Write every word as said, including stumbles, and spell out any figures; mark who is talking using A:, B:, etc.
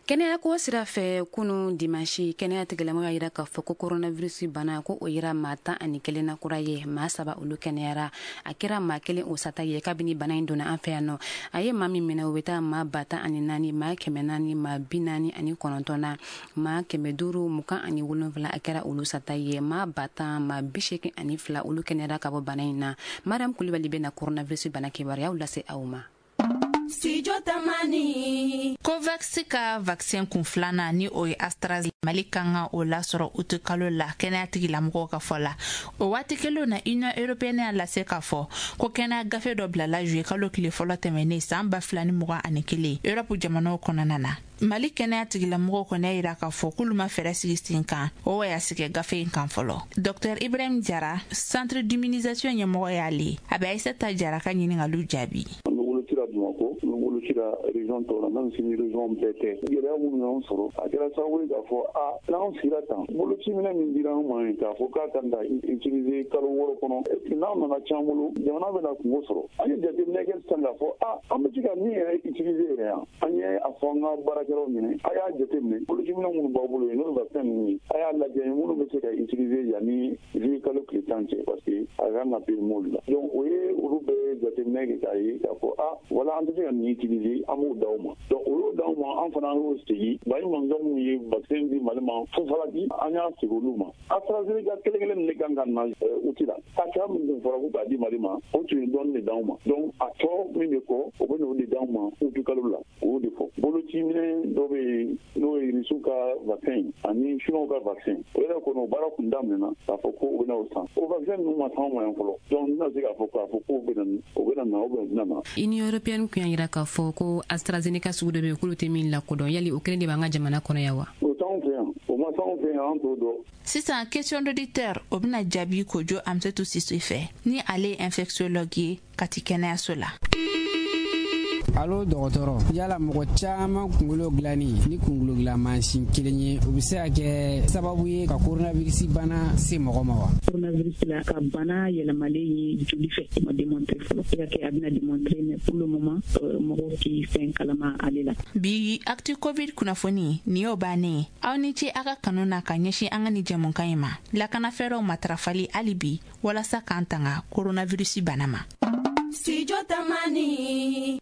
A: Kɛnɛya ko sira fɛ kunu dimanche kɛnɛya tigilamɔgɔ yira k'a fɔ ko coronavirus bana ko o yira maa tan ani kelen na kura ye maa saba olu kɛnɛyara a kɛra maa kelen o sata ye kabini bana in donna an fɛ yan nɔ a ye maa min minɛ o bɛ taa maa ba tan ani naani maa kɛmɛ naani maa bi naani ani kɔnɔntɔn na maa kɛmɛ duuru mugan ani wolonfila a kɛra olu sata ye maa ba tan maa bi seegin ani fila olu kɛnɛyara ka bɔ bana in na Mariam Kulibali bɛna coronavirus bana kibaruyaw lase aw ma.
B: Studio Tamani. Covax ka vaccin kun filanan ni o ye AstraZeneca Mali kanga o la sɔrɔ utu kalo la kɛnɛya tigilamɔgɔw ka fɔ la o waati kelen na Union Européenne y'a lase k'a fɔ ko kɛnɛya gafe dɔ bilala juillet kalo tile fɔlɔ tɛmɛnen san ba fila ni mugan ani kelen Europe jamanaw kɔnɔna na Mali kɛnɛya tigilamɔgɔw kɔni yira k'a fɔ k'olu ma fɛɛrɛ sigi sen kan o y'a sigi gafe in kan fɔlɔ Docteur Ibrahim Jara centre d'immunisation ɲɛmɔgɔ y'ale a bɛ Aïssata Jara ka ɲininkaliw jaabi.
C: La région tɔw même si région bɛɛ tɛ gɛlɛya minnu y'an sɔrɔ a kɛra sababu ye k'a fɔ a n'an sira tan boloci minɛ min dira an ma k'a fɔ k'a kan ka utiliser kalo wɔɔrɔ kɔnɔ et n'an nana can bolo jamana bɛna kungo sɔrɔ an ye jateminɛ kɛ sisan k'a fɔ a an bɛ se ka min yɛrɛ utiliser yɛrɛ yan an ye a fɔ an ka baarakɛlaw minɛ a y'a jateminɛ boloci minɛ minnu b'aw bolo yen n'olu vaccin ninnu ye a y'a lajɛ minnu bɛ se ka utiliser yanni juillet kalo tile tan cɛ parce que a kan ka périmé olu la donc o ye olu bɛɛ jateminɛ kɛ k'a ye k'a fɔ a wala an tɛ se ka nin utiliser an b'o d'aw ma donc olu d'aw ma an fana y'o sigi bari mankan minnu ye vaccin di Mali ma fufalaki an y'a sigi olu ma AstraZeneca kelen kelen ne kan ka na uti la hakɛya min tun fɔra ko k'a di Mali ma o tun ye dɔɔni de d'anw ma donc a tɔ min bɛ kɔ o bɛ n'o de d'anw ma uti kalo la o y'o de fɔ boloci minɛ dɔ bɛ yen n'o ye Rusiw ka vaccin ani Chinois ka vaccin o yɛrɛ kɔnɔ o baara kun daminɛna k'a fɔ ko o bɛ n'o san o vaccin ninnu ma s'anw ma yan fɔlɔ donc n tɛna se k'a fɔ k'a fɔ ko o bɛ na o bɛ na na o bɛ na na.
A: Union Européenne kun y'a yira k'a fɔ ko AstraZeneca sugu dɔ bɛ yen k'olu tɛ min lakodɔn yali o kelen de b'an ka jamana kɔnɔ yan wa.
C: O t'anw fɛ yan o ma s'anw fɛ yan an t'o dɔn.
B: Sisan question d'auditeur o bɛna jaabi Kojo Amsatou Sise fɛ ni ale ye infectiologue ye Kati kɛnɛyaso la.
D: Allo dɔgɔtɔrɔ yala mɔgɔ caman kunkolo dilanni ni kunkolo dilan mansin kelen ye o bɛ se ka kɛ sababu ye ka coronavirus bana se mɔgɔ ma wa.
E: Coronavirus la ka bana yɛlɛmalen ye joli fɛ o ma démontrer fɔlɔ se ka kɛ a bɛna démontrer mais pour le moment mɔgɔw tɛ fɛn kalama ale la.
B: Bi actu covid kunnafoni ni y'o bannen aw ni ce a ka kanu na ka ɲɛsin an ka ni jɛmukan in ma lakana fɛɛrɛw matarafali hali bi walasa k'an tanga coronavirus bana ma.
F: Studio Tamani.